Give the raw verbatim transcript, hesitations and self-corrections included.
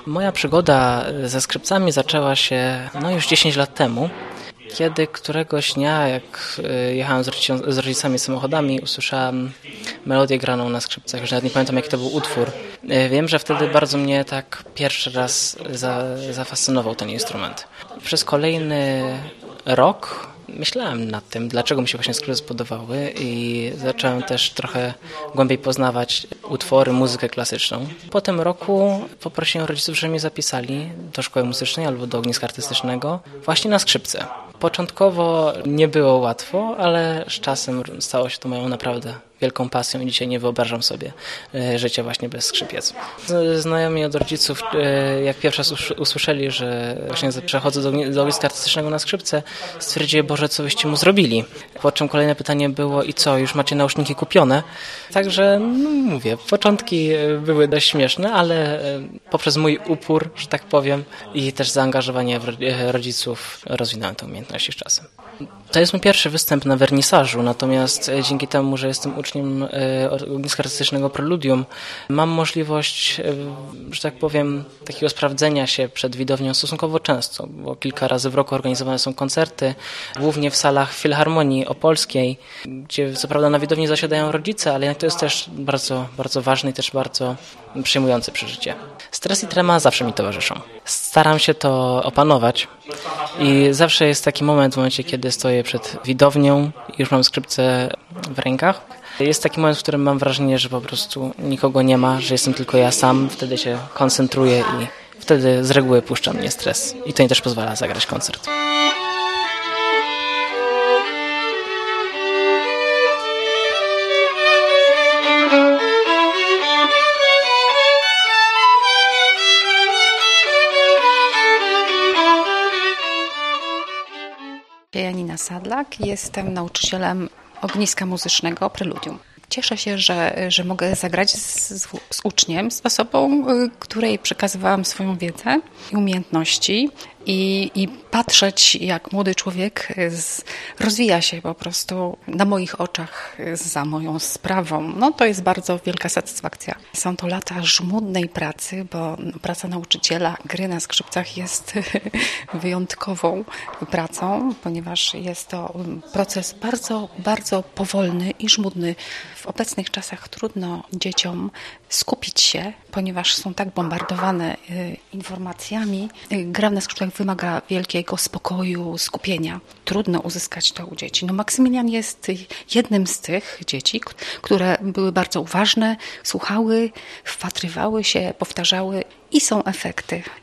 Moja przygoda ze skrzypcami zaczęła się no już dziesięć lat temu, kiedy któregoś dnia, jak jechałem z, rodzic- z rodzicami samochodami, usłyszałem melodię graną na skrzypcach. Już nawet nie pamiętam, jaki to był utwór. Wiem, że wtedy bardzo mnie tak pierwszy raz za, zafascynował ten instrument. Przez kolejny rok myślałem nad tym, dlaczego mi się właśnie skrzypce spodobały i zacząłem też trochę głębiej poznawać utwory, muzykę klasyczną. Po tym roku poprosiłem rodziców, żeby mnie zapisali do szkoły muzycznej albo do ogniska artystycznego właśnie na skrzypce. Początkowo nie było łatwo, ale z czasem stało się to moją naprawdę wielką pasją i dzisiaj nie wyobrażam sobie życia właśnie bez skrzypiec. Znajomi od rodziców, jak pierwszy raz usłyszeli, że właśnie przechodzę do, do ogniska artystycznego na skrzypce, stwierdzili, Boże, co byście mu zrobili? Po czym kolejne pytanie było, i co, już macie nauszniki kupione? Także, no mówię, początki były dość śmieszne, ale poprzez mój upór, że tak powiem, i też zaangażowanie rodziców rozwinąłem tę umiejętność z czasem. To jest mój pierwszy występ na wernisażu, natomiast dzięki temu, że jestem uczniem ogniska artystycznego Preludium, mam możliwość, że tak powiem, takiego sprawdzenia się przed widownią stosunkowo często, bo kilka razy w roku organizowane są koncerty, głównie w salach Filharmonii Opolskiej, gdzie co prawda na widowni zasiadają rodzice, ale jednak to jest też bardzo, bardzo ważne i też bardzo przejmujące przeżycie. Stres i trema zawsze mi towarzyszą. Staram się to opanować i zawsze jest taki moment w momencie, kiedy stoję przed widownią i już mam skrzypce w rękach. Jest taki moment, w którym mam wrażenie, że po prostu nikogo nie ma, że jestem tylko ja sam, wtedy się koncentruję i wtedy z reguły puszcza mnie stres i to mi też pozwala zagrać koncert. Janina Sadlak, jestem nauczycielem ogniska muzycznego Preludium. Cieszę się, że, że mogę zagrać z, z uczniem, z osobą, której przekazywałam swoją wiedzę i umiejętności i, i patrzeć, jak młody człowiek z, rozwija się po prostu na moich oczach za moją sprawą. No to jest bardzo wielka satysfakcja. Są to lata żmudnej pracy, bo praca nauczyciela gry na skrzypcach jest wyjątkową pracą, ponieważ jest to proces bardzo, bardzo powolny i żmudny. W obecnych czasach trudno dzieciom skupić się, ponieważ są tak bombardowane informacjami. Gra na skrzypcach wymaga wielkiego spokoju, skupienia. Trudno uzyskać to u dzieci. No Maksymilian jest jednym z tych dzieci, które były bardzo uważne, słuchały, wpatrywały się, powtarzały i są efekty.